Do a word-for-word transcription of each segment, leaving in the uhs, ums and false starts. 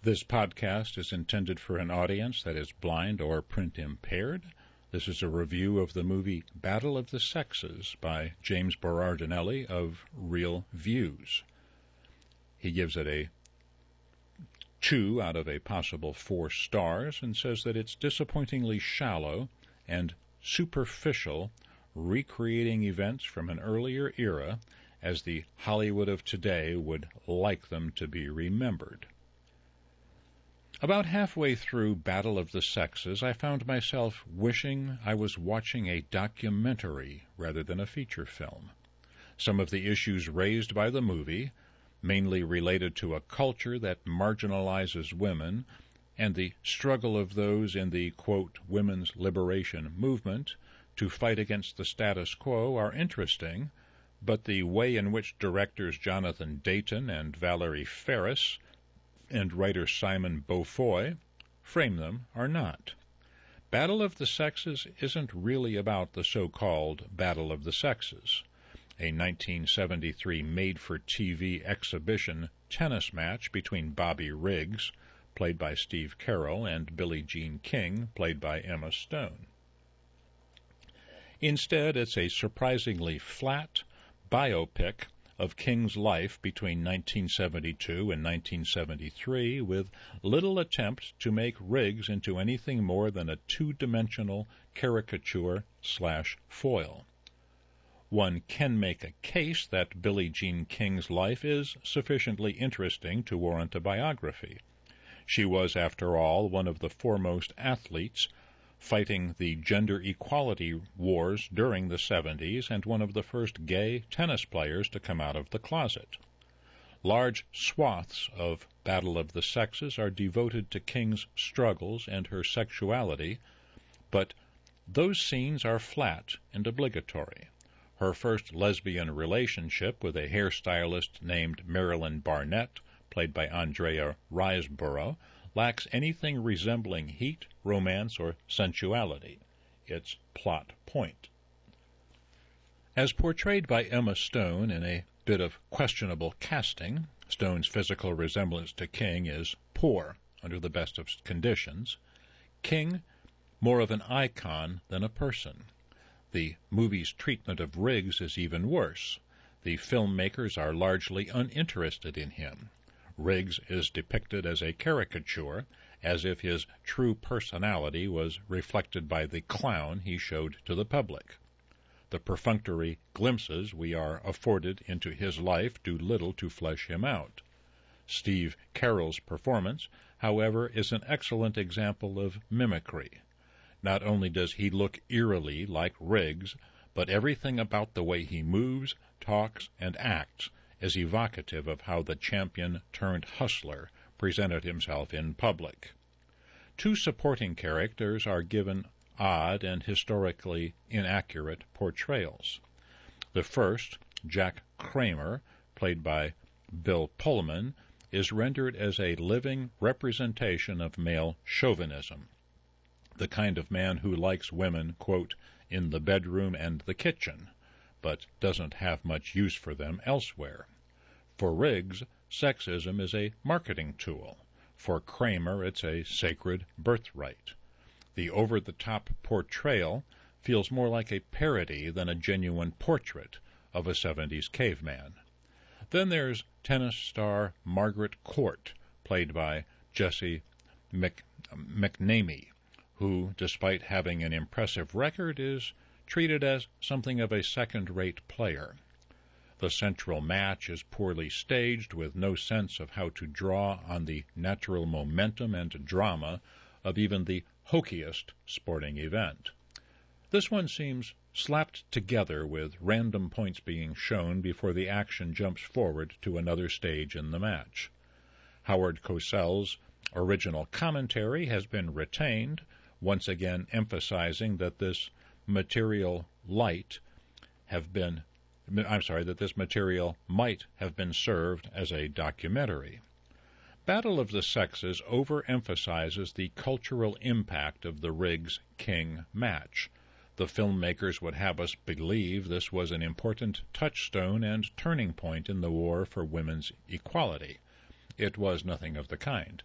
This podcast is intended for an audience that is blind or print impaired. This is a review of the movie Battle of the Sexes by James Berardinelli of Real Views. He gives it a two out of a possible four stars and says that it's disappointingly shallow and superficial, recreating events from an earlier era as the Hollywood of today would like them to be remembered. About halfway through Battle of the Sexes, I found myself wishing I was watching a documentary rather than a feature film. Some of the issues raised by the movie, mainly related to a culture that marginalizes women and the struggle of those in the, quote, women's liberation movement to fight against the status quo, are interesting, but the way in which directors Jonathan Dayton and Valerie Faris and writer Simon Beaufoy frame them are not. Battle of the Sexes isn't really about the so-called Battle of the Sexes, a nineteen seventy-three made-for-T V exhibition tennis match between Bobby Riggs, played by Steve Carell, and Billie Jean King, played by Emma Stone. Instead, it's a surprisingly flat biopic of King's life between nineteen seventy-two and nineteen seventy-three, with little attempt to make Riggs into anything more than a two-dimensional caricature slash foil. One can make a case that Billie Jean King's life is sufficiently interesting to warrant a biography. She was, after all, one of the foremost athletes fighting the gender equality wars during the seventies and one of the first gay tennis players to come out of the closet. Large swaths of Battle of the Sexes are devoted to King's struggles and her sexuality, but those scenes are flat and obligatory. Her first lesbian relationship with a hairstylist named Marilyn Barnett, played by Andrea Riseborough, lacks anything resembling heat, romance, or sensuality. It's plot point. As portrayed by Emma Stone in a bit of questionable casting, Stone's physical resemblance to King is poor under the best of conditions. King, more of an icon than a person. The movie's treatment of Riggs is even worse. The filmmakers are largely uninterested in him. Riggs is depicted as a caricature, as if his true personality was reflected by the clown he showed to the public. The perfunctory glimpses we are afforded into his life do little to flesh him out. Steve Carell's performance, however, is an excellent example of mimicry. Not only does he look eerily like Riggs, but everything about the way he moves, talks, and acts is evocative of how the champion-turned-hustler presented himself in public. Two supporting characters are given odd and historically inaccurate portrayals. The first, Jack Kramer, played by Bill Pullman, is rendered as a living representation of male chauvinism, the kind of man who likes women, quote, in the bedroom and the kitchen, but doesn't have much use for them elsewhere. For Riggs, sexism is a marketing tool. For Kramer, it's a sacred birthright. The over-the-top portrayal feels more like a parody than a genuine portrait of a seventies caveman. Then there's tennis star Margaret Court, played by Jessie Mc, McNamee, who, despite having an impressive record, is treated as something of a second-rate player. The central match is poorly staged, with no sense of how to draw on the natural momentum and drama of even the hokiest sporting event. This one seems slapped together with random points being shown before the action jumps forward to another stage in the match. Howard Cosell's original commentary has been retained, once again emphasizing that this material light have been I'm sorry, that this material might have been served as a documentary. Battle of the Sexes overemphasizes the cultural impact of the Riggs-King match. The filmmakers would have us believe this was an important touchstone and turning point in the war for women's equality. It was nothing of the kind.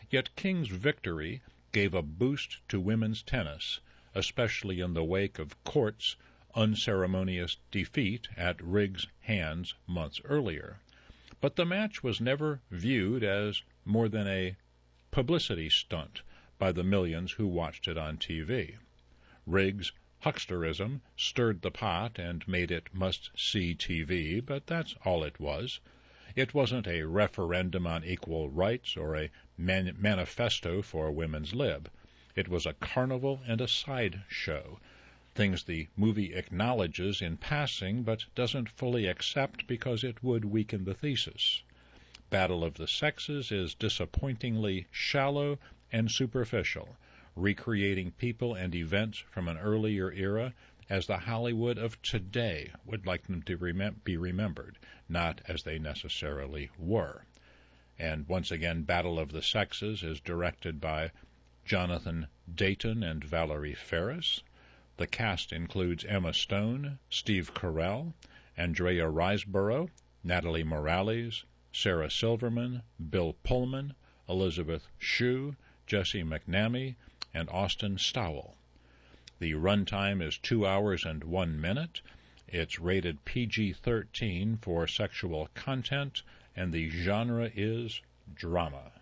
Yet King's victory gave a boost to women's tennis, especially in the wake of Court's unceremonious defeat at Riggs' hands months earlier. But the match was never viewed as more than a publicity stunt by the millions who watched it on T V. Riggs' hucksterism stirred the pot and made it must-see T V, but that's all it was. It wasn't a referendum on equal rights or a man- manifesto for women's lib. It was a carnival and a sideshow, things the movie acknowledges in passing but doesn't fully accept because it would weaken the thesis. Battle of the Sexes is disappointingly shallow and superficial, recreating people and events from an earlier era as the Hollywood of today would like them to remem- be remembered, not as they necessarily were. And once again, Battle of the Sexes is directed by Jonathan Dayton and Valerie Ferris. The cast includes Emma Stone, Steve Carell, Andrea Riseborough, Natalie Morales, Sarah Silverman, Bill Pullman, Elizabeth Shue, Jesse McNamee, and Austin Stowell. The runtime is two hours and one minute. It's rated P G thirteen for sexual content, and the genre is drama.